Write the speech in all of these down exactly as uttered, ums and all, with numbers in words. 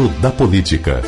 Momento da Política.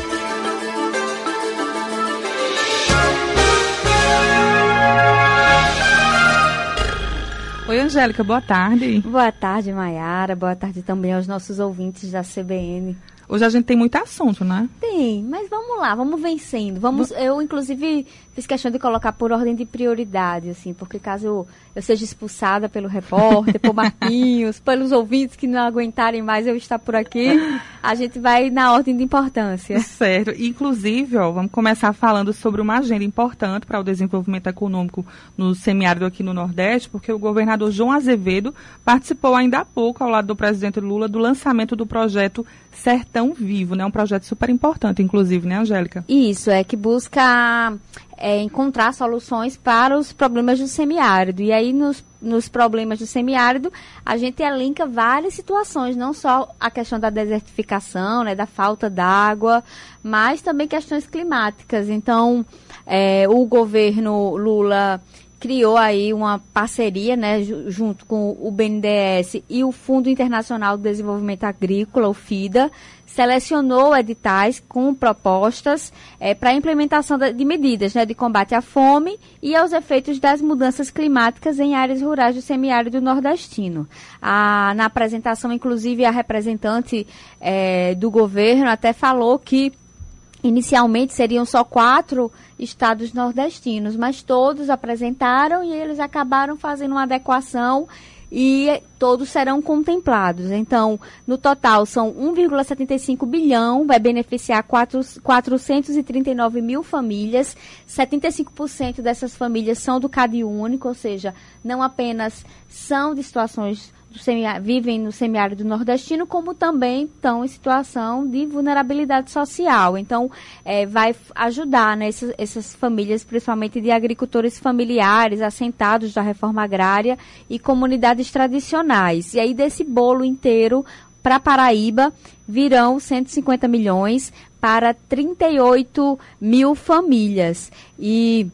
Oi, Angélica, boa tarde. Boa tarde, Maiara. Boa tarde também aos nossos ouvintes da C B N. Hoje a gente tem muito assunto, né? Tem, mas vamos lá, vamos vencendo. Vamos, eu, inclusive, fiz questão de colocar por ordem de prioridade, assim, porque caso eu, eu seja expulsada pelo repórter, por Marquinhos, pelos ouvintes que não aguentarem mais eu estar por aqui, a gente vai na ordem de importância. Certo. Inclusive, ó, vamos começar falando sobre uma agenda importante para o desenvolvimento econômico no semiárido aqui no Nordeste, porque o governador João Azevedo participou ainda há pouco, ao lado do presidente Lula, do lançamento do projeto Sertão Vivo, né? Um projeto super importante, inclusive, né, Angélica? Isso, é que busca é, encontrar soluções para os problemas do semiárido. E aí, nos, nos problemas do semiárido, a gente elenca várias situações, não só a questão da desertificação, né, da falta d'água, mas também questões climáticas. Então, é, o governo Lula criou aí uma parceria, né, junto com o B N D E S e o Fundo Internacional de Desenvolvimento Agrícola, o FIDA, selecionou editais com propostas é, para a implementação de medidas, né, de combate à fome e aos efeitos das mudanças climáticas em áreas rurais do semiárido nordestino. A, na apresentação, inclusive, a representante é, do governo até falou que inicialmente seriam só quatro estados nordestinos, mas todos apresentaram e eles acabaram fazendo uma adequação e todos serão contemplados. Então, no total, são um vírgula setenta e cinco bilhão, vai beneficiar quatrocentos e trinta e nove mil famílias, setenta e cinco por cento dessas famílias são do Cade Único, ou seja, não apenas são de situações do semiárido, vivem no semiárido nordestino, como também estão em situação de vulnerabilidade social. Então, é, vai ajudar, né, essas, essas famílias, principalmente de agricultores familiares, assentados da reforma agrária e comunidades tradicionais. E aí, desse bolo inteiro, para Paraíba, virão cento e cinquenta milhões para trinta e oito mil famílias. E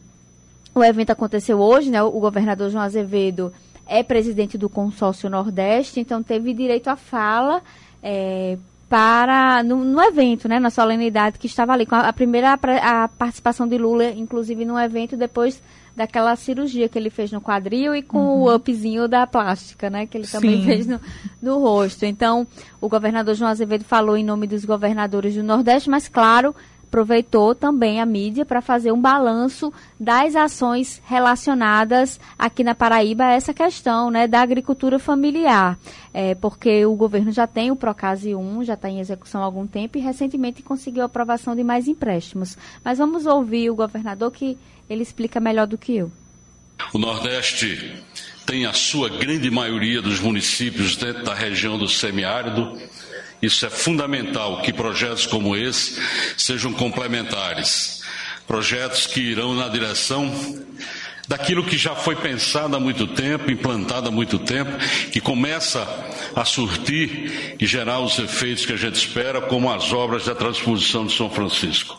o evento aconteceu hoje, né? O governador João Azevedo é presidente do Consórcio Nordeste, então teve direito à fala é, para no, no evento, né, na solenidade que estava ali. Com a, a primeira a participação de Lula, inclusive, no evento, depois daquela cirurgia que ele fez no quadril e com uhum. o upzinho da plástica, né, que ele também Sim. fez no, no rosto. Então, o governador João Azevedo falou em nome dos governadores do Nordeste, mas, claro, aproveitou também a mídia para fazer um balanço das ações relacionadas aqui na Paraíba a essa questão, né, da agricultura familiar, é, porque o governo já tem o Procase um, já está em execução há algum tempo e recentemente conseguiu a aprovação de mais empréstimos. Mas vamos ouvir o governador, que ele explica melhor do que eu. O Nordeste tem a sua grande maioria dos municípios dentro da região do semiárido. Isso é fundamental, que projetos como esse sejam complementares. Projetos que irão na direção daquilo que já foi pensado há muito tempo, implantado há muito tempo, que começa a surtir e gerar os efeitos que a gente espera, como as obras da transposição de São Francisco.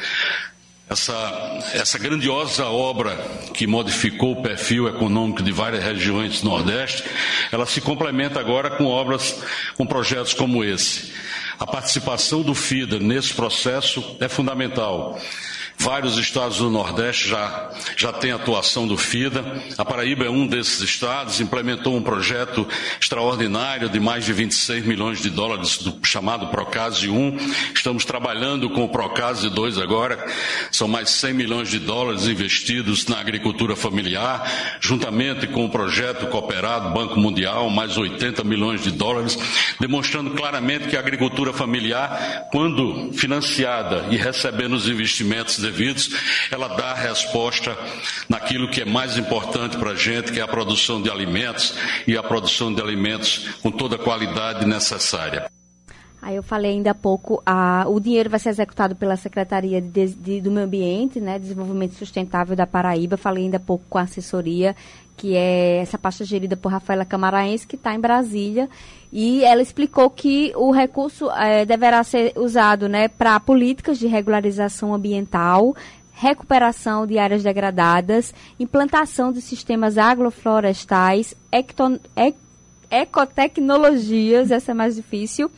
Essa, essa grandiosa obra que modificou o perfil econômico de várias regiões do Nordeste, ela se complementa agora com obras, com projetos como esse. A participação do FIDA nesse processo é fundamental. Vários estados do Nordeste já, já têm atuação do FIDA. A Paraíba é um desses estados, implementou um projeto extraordinário de mais de vinte e seis milhões de dólares, do chamado Procase um. Estamos trabalhando com o Procase dois agora. São mais cem milhões de dólares investidos na agricultura familiar, juntamente com o projeto cooperado Banco Mundial, mais oitenta milhões de dólares, demonstrando claramente que a agricultura familiar, quando financiada e recebendo os investimentos devidos, ela dá resposta naquilo que é mais importante para a gente, que é a produção de alimentos e a produção de alimentos com toda a qualidade necessária. Aí eu falei ainda há pouco, a, o dinheiro vai ser executado pela Secretaria de, de, do Meio Ambiente, né, Desenvolvimento Sustentável da Paraíba. Falei ainda há pouco com a assessoria, que é essa pasta gerida por Rafaela Camaraense, que está em Brasília, e ela explicou que o recurso é, deverá ser usado, né, para políticas de regularização ambiental, recuperação de áreas degradadas, implantação de sistemas agroflorestais, ecton, ec, ecotecnologias, essa é mais difícil,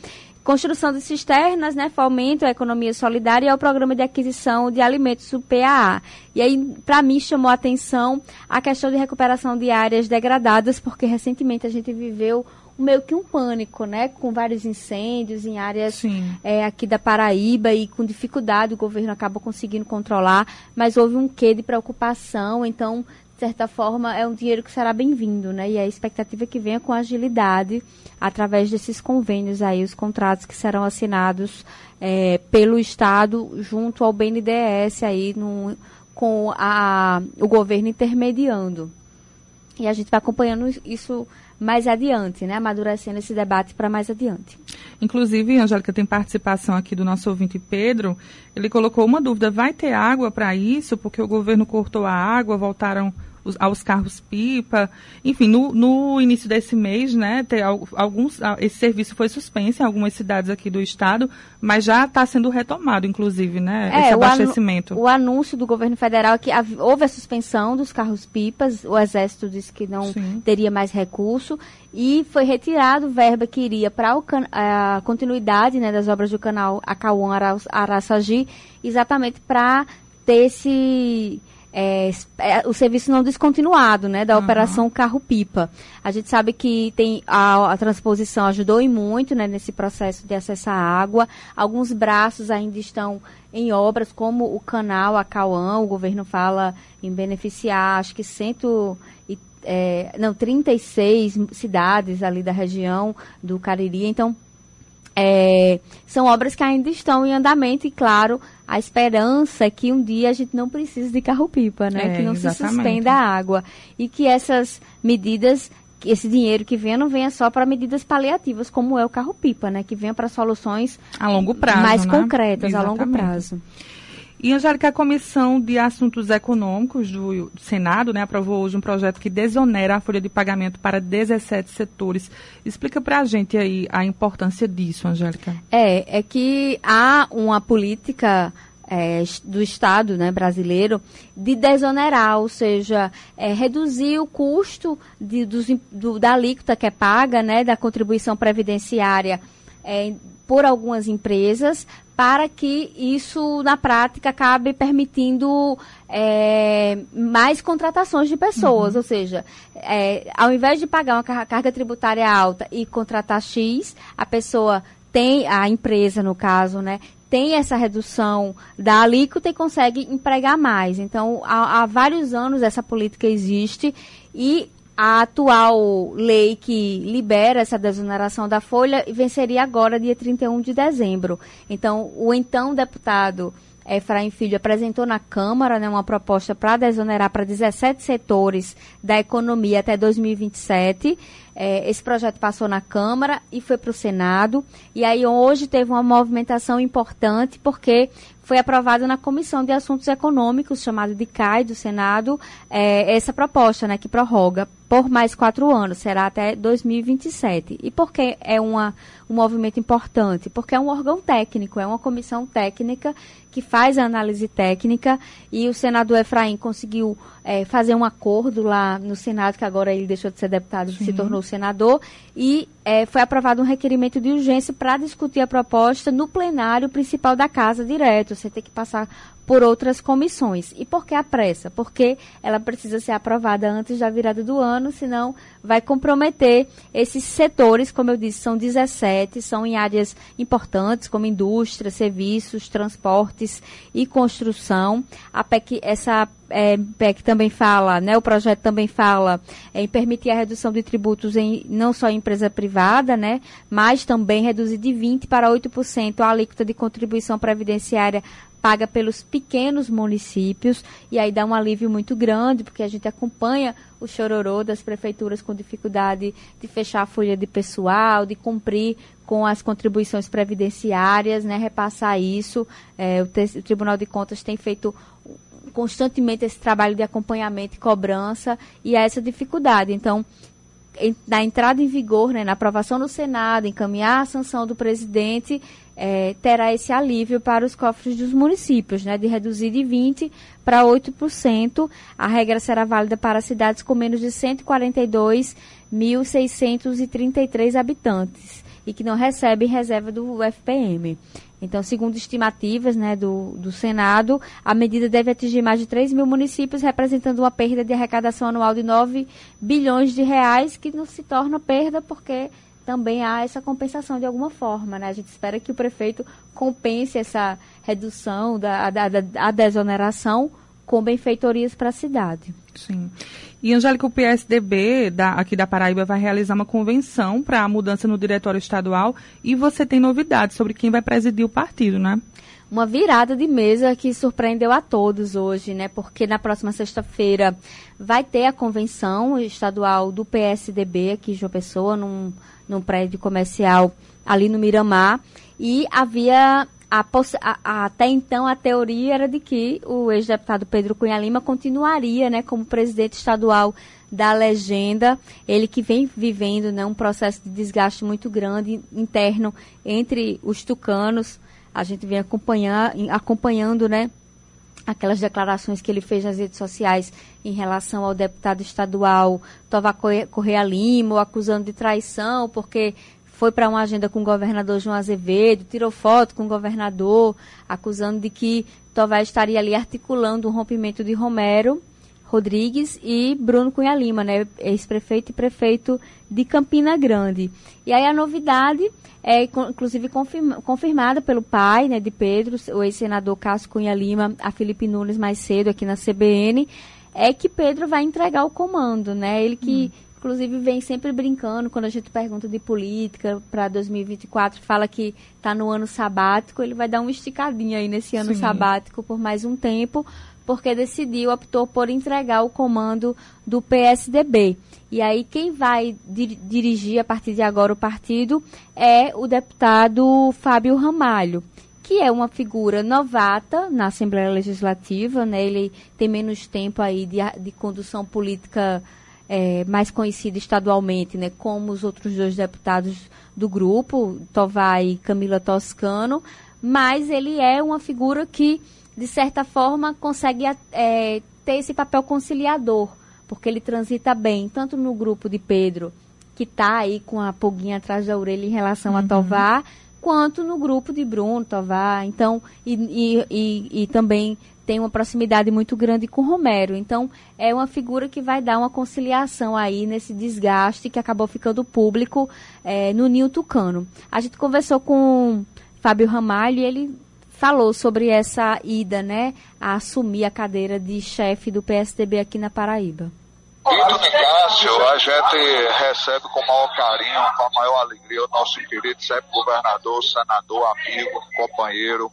construção de cisternas, né, fomento à economia solidária e ao programa de aquisição de alimentos, o P A A. E aí, para mim, chamou a atenção a questão de recuperação de áreas degradadas, porque recentemente a gente viveu meio que um pânico, né, com vários incêndios em áreas é, aqui da Paraíba e com dificuldade o governo acaba conseguindo controlar, mas houve um quê de preocupação, então, de certa forma, é um dinheiro que será bem-vindo, né, e a expectativa é que venha com agilidade através desses convênios aí, os contratos que serão assinados é, pelo Estado junto ao B N D E S aí, no, com a, o governo intermediando. E a gente vai acompanhando isso mais adiante, né? Amadurecendo esse debate para mais adiante. Inclusive, Angélica, tem participação aqui do nosso ouvinte Pedro. Ele colocou uma dúvida: vai ter água para isso? Porque o governo cortou a água, voltaram os, aos carros-pipa. Enfim, no, no início desse mês, né, ter alguns, esse serviço foi suspenso em algumas cidades aqui do estado, mas já está sendo retomado, inclusive, né, é, esse abastecimento. O, anu, o anúncio do governo federal é que houve a suspensão dos carros-pipas, o Exército disse que não Sim. teria mais recurso, e foi retirado verba que iria para a continuidade, né, das obras do canal Acauã-Araçagi, exatamente para ter esse... É, é, o serviço não descontinuado, né, da uhum. operação carro-pipa. A gente sabe que tem a, a transposição ajudou e muito, né, nesse processo de acesso à água. Alguns braços ainda estão em obras, como o canal Acauã. O governo fala em beneficiar, acho que cento e, é, não, trinta e seis cidades ali da região do Cariri. Então, É, são obras que ainda estão em andamento e, claro, a esperança é que um dia a gente não precise de carro-pipa, né? É, que não exatamente. se suspenda a água. E que essas medidas, que esse dinheiro que venha, não venha só para medidas paliativas, como é o carro-pipa, né? Que venha para soluções a longo prazo, mais né? concretas, Exatamente. a longo prazo. E, Angélica, a Comissão de Assuntos Econômicos do Senado, né, aprovou hoje um projeto que desonera a folha de pagamento para dezessete setores. Explica para a gente aí a importância disso, Angélica. É, é que há uma política é, do Estado, né, brasileiro de desonerar, ou seja, é, reduzir o custo de, dos, do, da alíquota que é paga, né, da contribuição previdenciária é, por algumas empresas, para que isso, na prática, acabe permitindo é, mais contratações de pessoas. Uhum. Ou seja, é, ao invés de pagar uma carga tributária alta e contratar X, a pessoa tem, a empresa, no caso, né, tem essa redução da alíquota e consegue empregar mais. Então, há, há vários anos essa política existe e a atual lei que libera essa desoneração da folha venceria agora, dia trinta e um de dezembro. Então, o então deputado Efraim Filho apresentou na Câmara, né, uma proposta para desonerar para dezessete setores da economia até dois mil e vinte e sete. É, esse projeto passou na Câmara e foi para o Senado. E aí hoje teve uma movimentação importante, porque foi aprovado na Comissão de Assuntos Econômicos, chamado de C A I, do Senado, é, essa proposta, né, que prorroga por mais quatro anos, será até dois mil e vinte e sete. E por que é uma, um movimento importante? Porque é um órgão técnico, é uma comissão técnica que faz a análise técnica, e o senador Efraim conseguiu é, fazer um acordo lá no Senado, que agora ele deixou de ser deputado e se tornou senador, e é, foi aprovado um requerimento de urgência para discutir a proposta no plenário principal da Casa direto, você tem que passar por outras comissões. E por que a pressa? Porque ela precisa ser aprovada antes da virada do ano, senão vai comprometer esses setores, como eu disse, são dezessete, são em áreas importantes, como indústria, serviços, transportes e construção. A P E C, essa é, P E C também fala, né, o projeto também fala é, em permitir a redução de tributos em, não só em empresa privada, né, mas também reduzir de vinte por cento para oito por cento a alíquota de contribuição previdenciária paga pelos pequenos municípios, e aí dá um alívio muito grande, porque a gente acompanha o chororô das prefeituras com dificuldade de fechar a folha de pessoal, de cumprir com as contribuições previdenciárias, né, repassar isso. É, o, o Tribunal de Contas tem feito constantemente esse trabalho de acompanhamento e cobrança, e há essa dificuldade. Então, na entrada em vigor, né, na aprovação no Senado, encaminhar a sanção do presidente, é, terá esse alívio para os cofres dos municípios, né, de reduzir de vinte por cento para oito por cento. A regra será válida para cidades com menos de cento e quarenta e dois mil seiscentos e trinta e três habitantes. e que não recebem reserva do F P M. Então, segundo estimativas, né, do, do Senado, a medida deve atingir mais de três mil municípios, representando uma perda de arrecadação anual de nove bilhões de reais, que não se torna perda porque também há essa compensação de alguma forma, né? A gente espera que o prefeito compense essa redução da, da, da, da desoneração com benfeitorias para a cidade. Sim. E, Angélica, o P S D B da, aqui da Paraíba vai realizar uma convenção para a mudança no diretório estadual e você tem novidades sobre quem vai presidir o partido, né? Uma virada de mesa que surpreendeu a todos hoje, né? Porque na próxima sexta-feira vai ter a convenção estadual do P S D B aqui em João Pessoa, num, num prédio comercial ali no Miramar, e havia... A, a, até então, a teoria era de que o ex-deputado Pedro Cunha Lima continuaria, né, como presidente estadual da legenda, ele que vem vivendo, né, um processo de desgaste muito grande interno entre os tucanos. A gente vem acompanhar, acompanhando, né, aquelas declarações que ele fez nas redes sociais em relação ao deputado estadual Tovar Correia Lima, acusando de traição, porque foi para uma agenda com o governador João Azevedo, tirou foto com o governador, acusando de que Tovar estaria ali articulando um rompimento de Romero Rodrigues e Bruno Cunha Lima, né, ex-prefeito e prefeito de Campina Grande. E aí a novidade é, inclusive, confirma, confirmada pelo pai, né, de Pedro, o ex-senador Cássio Cunha Lima, a Felipe Nunes mais cedo aqui na C B N, é que Pedro vai entregar o comando, né, ele que... Hum. Inclusive, vem sempre brincando, quando a gente pergunta de política para dois mil e vinte e quatro, fala que está no ano sabático, ele vai dar uma esticadinha aí nesse ano Sim. sabático por mais um tempo, porque decidiu, optou por entregar o comando do P S D B. E aí, quem vai dir- dirigir a partir de agora o partido é o deputado Fábio Ramalho, que é uma figura novata na Assembleia Legislativa, né? Ele tem menos tempo aí de, de condução política É, mais conhecido estadualmente, né, como os outros dois deputados do grupo, Tovar e Camila Toscano, mas ele é uma figura que, de certa forma, consegue é, ter esse papel conciliador, porque ele transita bem, tanto no grupo de Pedro, que está aí com a pulguinha atrás da orelha em relação uhum. a Tovar, quanto no grupo de Bruno, Tovar, então, e, e, e, e também tem uma proximidade muito grande com Romero. Então, é uma figura que vai dar uma conciliação aí nesse desgaste que acabou ficando público é, no Ninho Tucano. A gente conversou com Fábio Ramalho e ele falou sobre essa ida, né, a assumir a cadeira de chefe do P S D B aqui na Paraíba. Vitor Nicásio, a gente recebe com o maior carinho, com a maior alegria o nosso querido sempre governador, senador, amigo, companheiro.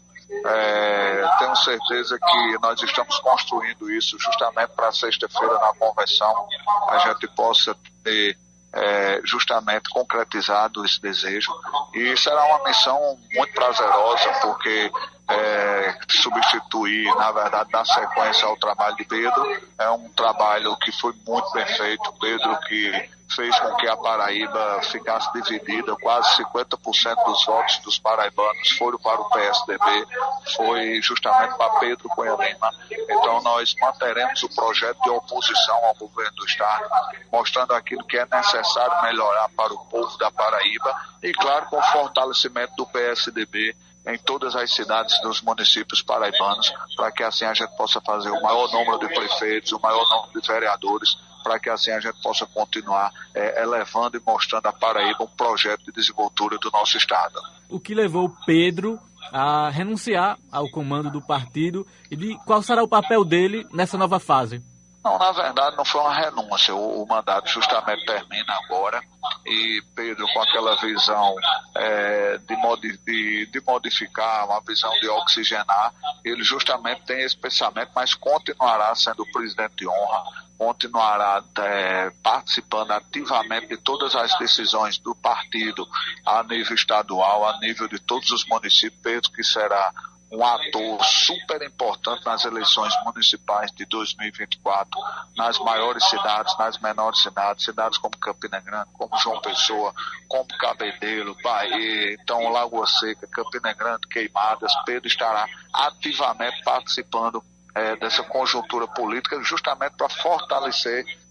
É, tenho certeza que nós estamos construindo isso justamente para sexta-feira na convenção a gente possa ter é, justamente concretizado esse desejo, e será uma missão muito prazerosa, porque é, substituir, na verdade, na sequência ao trabalho de Pedro, é um trabalho que foi muito bem feito. Pedro que fez com que a Paraíba ficasse dividida, quase cinquenta por cento dos votos dos paraibanos foram para o P S D B, foi justamente para Pedro Cunha Lima. Então nós manteremos o projeto de oposição ao governo do Estado, mostrando aquilo que é necessário melhorar para o povo da Paraíba e, claro, com o fortalecimento do P S D B em todas as cidades dos municípios paraibanos, para que assim a gente possa fazer o maior número de prefeitos, o maior número de vereadores, para que assim a gente possa continuar é, elevando e mostrando a Paraíba um projeto de desenvoltura do nosso Estado. O que levou Pedro a renunciar ao comando do partido e de qual será o papel dele nessa nova fase? Não, na verdade não foi uma renúncia, o, o mandato justamente termina agora e Pedro, com aquela visão é, de, modi, de, de modificar, uma visão de oxigenar, ele justamente tem esse pensamento, mas continuará sendo o presidente de honra, continuará é, participando ativamente de todas as decisões do partido a nível estadual, a nível de todos os municípios. Pedro que será um ator super importante nas eleições municipais de dois mil e vinte e quatro, nas maiores cidades, nas menores cidades, cidades como Campina Grande, como João Pessoa, como Cabedelo, Bahia, então Lagoa Seca, Campina Grande, Queimadas. Pedro estará ativamente participando é, dessa conjuntura política justamente para fortalecer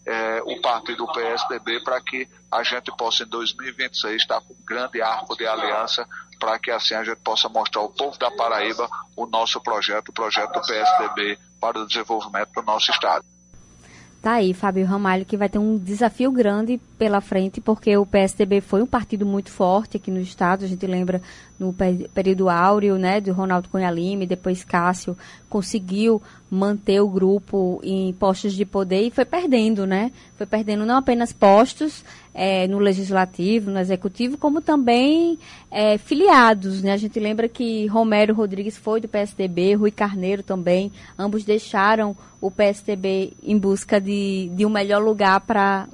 é, o partido P S D B para que a gente possa em dois mil e vinte e seis estar com um grande arco de aliança para que assim a gente possa mostrar ao povo da Paraíba o nosso projeto, o projeto do P S D B para o desenvolvimento do nosso estado. Tá aí, Fábio Ramalho, que vai ter um desafio grande pela frente, porque o P S D B foi um partido muito forte aqui no estado. A gente lembra no período áureo, né, de Ronaldo Cunha Lima, depois Cássio conseguiu manter o grupo em postos de poder e foi perdendo, né? Foi perdendo não apenas postos é, no legislativo, no executivo, como também é, filiados, né? A gente lembra que Romero Rodrigues foi do P S D B, Rui Carneiro também, ambos deixaram o P S D B em busca de, de um melhor lugar para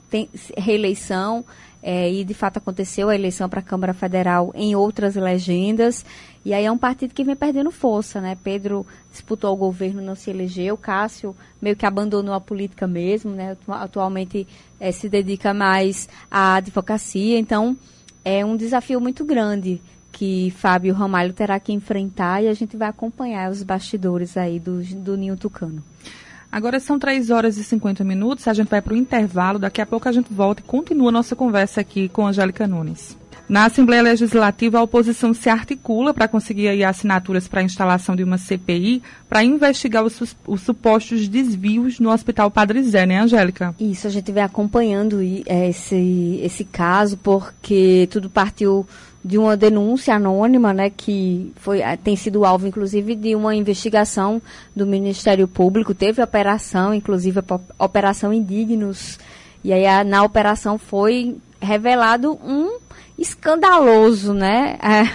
reeleição. É, e de fato aconteceu a eleição para a Câmara Federal em outras legendas, e aí é um partido que vem perdendo força, né? Pedro disputou o governo, não se elegeu, Cássio meio que abandonou a política mesmo, né? Atualmente é, se dedica mais à advocacia, então é um desafio muito grande que Fábio Ramalho terá que enfrentar, e a gente vai acompanhar os bastidores aí do, do Ninho Tucano. Agora são três horas e cinquenta minutos, a gente vai para o intervalo, daqui a pouco a gente volta e continua a nossa conversa aqui com Angélica Nunes. Na Assembleia Legislativa, a oposição se articula para conseguir aí assinaturas para a instalação de uma C P I para investigar os, os supostos desvios no Hospital Padre Zé, né, Angélica? Isso, a gente vem acompanhando esse, esse caso, porque tudo partiu de uma denúncia anônima, né, que foi, tem sido alvo, inclusive, de uma investigação do Ministério Público. Teve operação, inclusive, a Operação Indignos, e aí a, na operação foi revelado um escandaloso, né, é,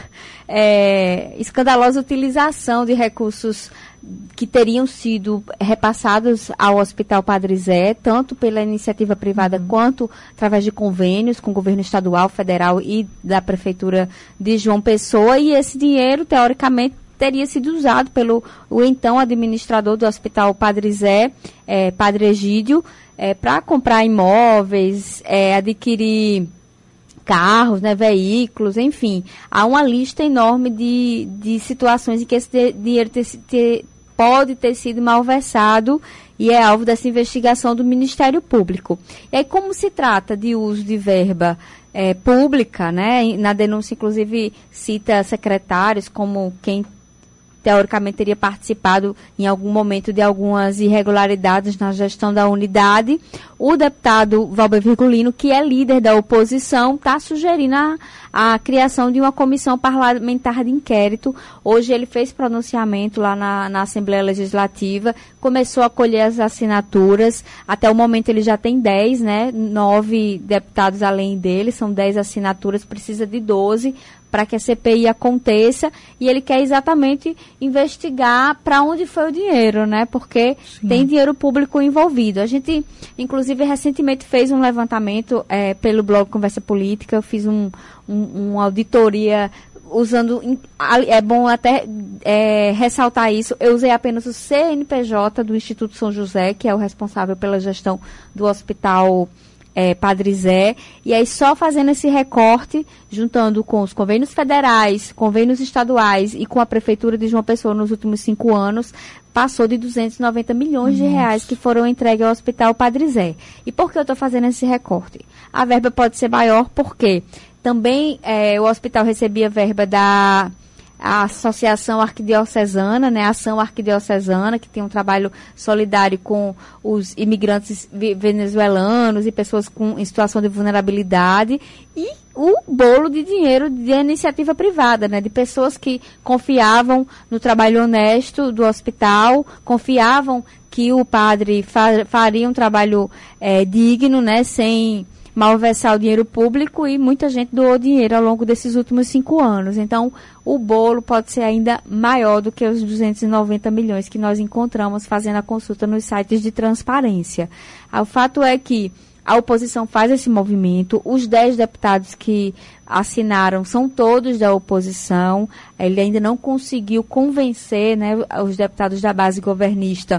é, escandalosa utilização de recursos que teriam sido repassados ao Hospital Padre Zé, tanto pela iniciativa privada uhum. quanto através de convênios com o governo estadual, federal e da Prefeitura de João Pessoa, e esse dinheiro, teoricamente, teria sido usado pelo o então administrador do Hospital Padre Zé, é, Padre Egídio, é, para comprar imóveis, é, adquirir carros, né, veículos, enfim. Há uma lista enorme de, de situações em que esse dinheiro ter, ter, pode ter sido malversado e é alvo dessa investigação do Ministério Público. E aí, como se trata de uso de verba é, pública, né, na denúncia, inclusive, cita secretários como quem teoricamente teria participado em algum momento de algumas irregularidades na gestão da unidade, o deputado Valber Virgulino, que é líder da oposição, está sugerindo a, a criação de uma comissão parlamentar de inquérito. Hoje ele fez pronunciamento lá na, na Assembleia Legislativa, começou a colher as assinaturas, até o momento ele já tem dez, né? Nove deputados além dele, são dez assinaturas, precisa de doze para que a C P I aconteça, e ele quer exatamente investigar para onde foi o dinheiro, né? Porque Sim. tem dinheiro público envolvido. A gente, inclusive, recentemente fez um levantamento é, pelo blog Conversa Política, eu fiz um, um, uma auditoria usando, é bom até é, ressaltar isso, eu usei apenas o C N P J do Instituto São José, que é o responsável pela gestão do Hospital É, Padre Zé, e aí só fazendo esse recorte, juntando com os convênios federais, convênios estaduais e com a Prefeitura de João Pessoa nos últimos cinco anos, passou de duzentos e noventa milhões Nossa. de reais que foram entregues ao Hospital Padre Zé. E por que eu estou fazendo esse recorte? A verba pode ser maior porque também é, o hospital recebia verba da a Associação Arquidiocesana, né, a Ação Arquidiocesana, que tem um trabalho solidário com os imigrantes venezuelanos e pessoas com, em situação de vulnerabilidade, e o bolo de dinheiro de iniciativa privada, né, de pessoas que confiavam no trabalho honesto do hospital, confiavam que o padre fa- faria um trabalho é, digno, né, sem malversar o dinheiro público, e muita gente doou dinheiro ao longo desses últimos cinco anos. Então, o bolo pode ser ainda maior do que os duzentos e noventa milhões que nós encontramos fazendo a consulta nos sites de transparência. O fato é que a oposição faz esse movimento, os dez deputados que assinaram são todos da oposição, ele ainda não conseguiu convencer, né, os deputados da base governista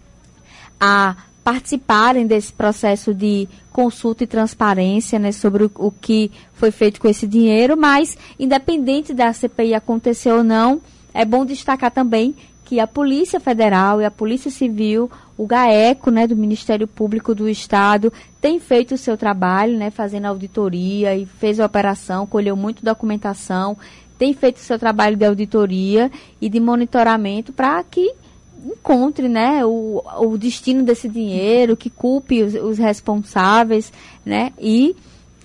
a participarem desse processo de consulta e transparência, né, sobre o, o que foi feito com esse dinheiro, mas, independente da C P I acontecer ou não, é bom destacar também que a Polícia Federal e a Polícia Civil, o GAECO, né, do Ministério Público do Estado, tem feito o seu trabalho, né, fazendo auditoria e fez a operação, colheu muita documentação, tem feito o seu trabalho de auditoria e de monitoramento para que encontre, né, o, o destino desse dinheiro, que culpe os, os responsáveis, né, e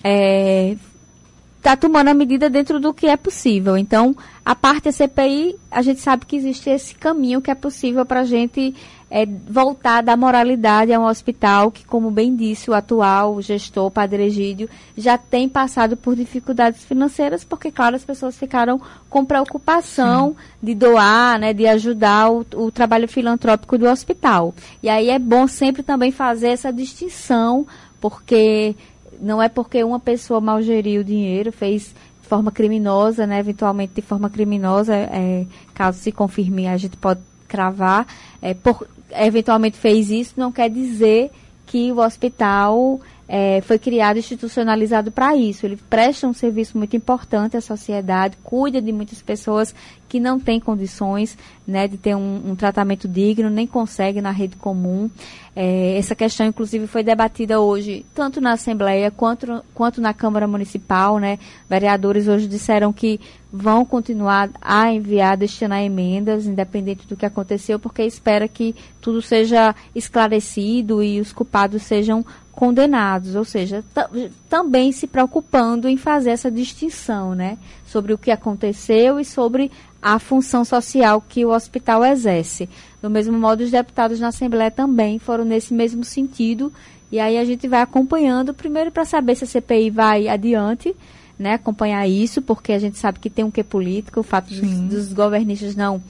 é, está tomando a medida dentro do que é possível. Então, a parte da C P I, a gente sabe que existe esse caminho que é possível para a gente é, voltar da moralidade a um hospital que, como bem disse o atual gestor, o Padre Egídio, já tem passado por dificuldades financeiras, porque, claro, as pessoas ficaram com preocupação Sim. de doar, né, de ajudar o, o trabalho filantrópico do hospital. E aí é bom sempre também fazer essa distinção, porque não é porque uma pessoa mal geriu o dinheiro, fez de forma criminosa, né, eventualmente de forma criminosa, é, caso se confirme, a gente pode cravar, é, por, eventualmente fez isso, não quer dizer que o hospital é, foi criado, institucionalizado para isso. Ele presta um serviço muito importante à sociedade, cuida de muitas pessoas que não têm condições, né, de ter um, um tratamento digno, nem consegue na rede comum. É, essa questão, inclusive, foi debatida hoje, tanto na Assembleia quanto, quanto na Câmara Municipal, né? Vereadores hoje disseram que vão continuar a enviar, destinar emendas, independente do que aconteceu, porque espera que tudo seja esclarecido e os culpados sejam condenados, ou seja, também se preocupando em fazer essa distinção, né, sobre o que aconteceu e sobre a função social que o hospital exerce. Do mesmo modo, os deputados na Assembleia também foram nesse mesmo sentido, e aí a gente vai acompanhando, primeiro para saber se a C P I vai adiante, né, acompanhar isso, porque a gente sabe que tem um quê político, o fato dos, dos governistas não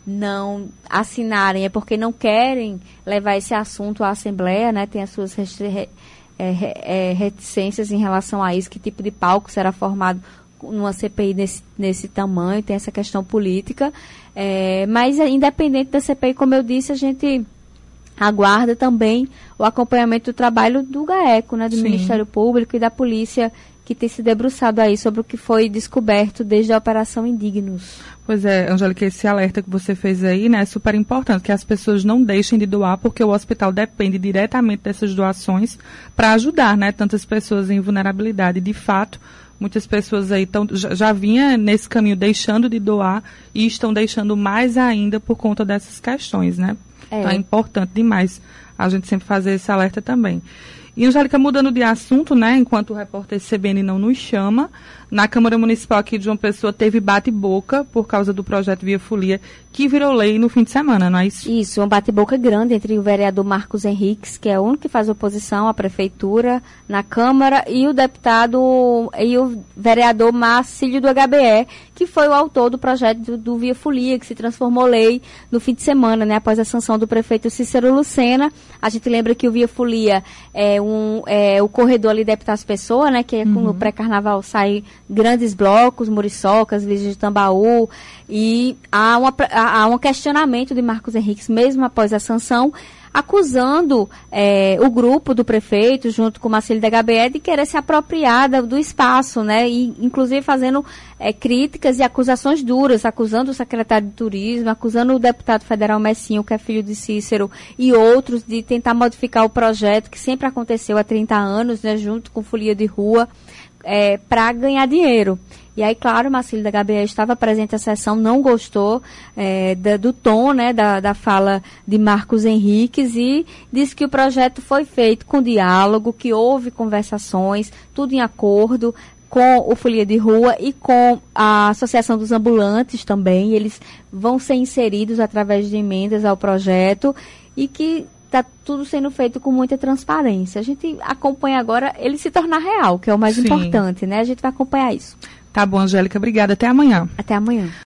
não assinarem é porque não querem levar esse assunto à Assembleia, né? Tem as suas restri- é, é, reticências em relação a isso, que tipo de palco será formado numa C P I nesse, nesse tamanho, tem essa questão política, é, mas independente da C P I, como eu disse, a gente aguarda também o acompanhamento do trabalho do GAECO, né? Do Sim. Ministério Público e da Polícia, que tem se debruçado aí sobre o que foi descoberto desde a Operação Indignos. Pois é, Angélica, esse alerta que você fez aí, né, é super importante, que as pessoas não deixem de doar, porque o hospital depende diretamente dessas doações para ajudar, né, tantas pessoas em vulnerabilidade. De fato, muitas pessoas aí tão, já, já vinha nesse caminho deixando de doar e estão deixando mais ainda por conta dessas questões, né? É. Então é importante demais a gente sempre fazer esse alerta também. E, Angélica, mudando de assunto, né, enquanto o repórter C B N não nos chama, na Câmara Municipal aqui de João Pessoa teve bate-boca por causa do projeto Via Folia, que virou lei no fim de semana, não é isso? Isso, um bate-boca grande entre o vereador Marcos Henriques, que é o único que faz oposição à Prefeitura na Câmara, e o deputado e o vereador Marcílio do H B E, que foi o autor do projeto do, do Via Folia, que se transformou lei no fim de semana, né, após a sanção do prefeito Cícero Lucena. A gente lembra que o Via Folia é, um, é o corredor ali da Epitácio Pessoa, né, que é, uhum. no pré-carnaval sai grandes blocos, muriçocas, Virgem de Tambaú, e há, uma, há um questionamento de Marcos Henriques, mesmo após a sanção, acusando é, o grupo do prefeito, junto com o Marcílio da H B E, de querer se apropriar do espaço, né, e inclusive fazendo é, críticas e acusações duras, acusando o secretário de Turismo, acusando o deputado federal Messinho, que é filho de Cícero, e outros, de tentar modificar o projeto, que sempre aconteceu há trinta anos, né, junto com Folia de Rua, é, para ganhar dinheiro. E aí, claro, o Marcílio da H B E estava presente à sessão, não gostou é, da, do tom, né, da, da fala de Marcos Henriques, e disse que o projeto foi feito com diálogo, que houve conversações, tudo em acordo com o Folia de Rua e com a Associação dos Ambulantes também. Eles vão ser inseridos através de emendas ao projeto, e que está tudo sendo feito com muita transparência. A gente acompanha agora ele se tornar real, que é o mais Sim. importante, né? A gente vai acompanhar isso. Tá bom, Angélica. Obrigada. Até amanhã. Até amanhã.